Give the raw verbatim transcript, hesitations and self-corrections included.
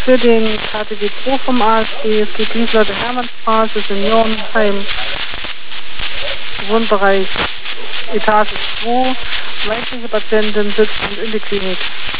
für den K T W zwei vom A S B. Es geht Wieslotte Hermannstraße, Seniorenheim, Wohnbereich Etage zwei. Weibliche Patientin sitzt in der Klinik.